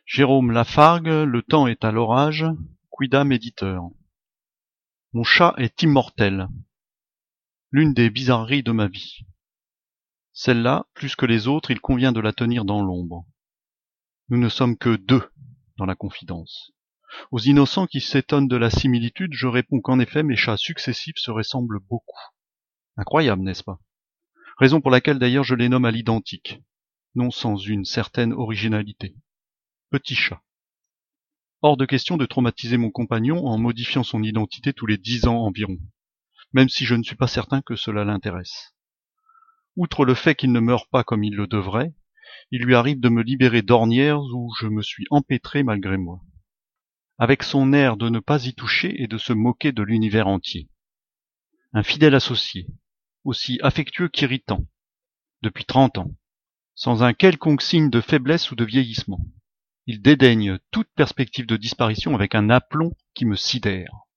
Jérôme Lafargue, Le temps est à l'orage, quidam éditeur. Mon chat est immortel. L'une des bizarreries de ma vie. Celle-là, plus que les autres, il convient de la tenir dans l'ombre. Nous ne sommes que deux dans la confidence. Aux innocents qui s'étonnent de la similitude, je réponds qu'en effet mes chats successifs se ressemblent beaucoup. Incroyable, n'est-ce pas? Raison pour laquelle d'ailleurs je les nomme à l'identique, non sans une certaine originalité. Petit chat. Hors de question de traumatiser mon compagnon en modifiant son identité tous les 10 ans environ, même si je ne suis pas certain que cela l'intéresse. Outre le fait qu'il ne meure pas comme il le devrait, il lui arrive de me libérer d'ornières où je me suis empêtré malgré moi. Avec son air de ne pas y toucher et de se moquer de l'univers entier. Un fidèle associé, aussi affectueux qu'irritant, depuis 30 ans, sans un quelconque signe de faiblesse ou de vieillissement. Il dédaigne toute perspective de disparition avec un aplomb qui me sidère.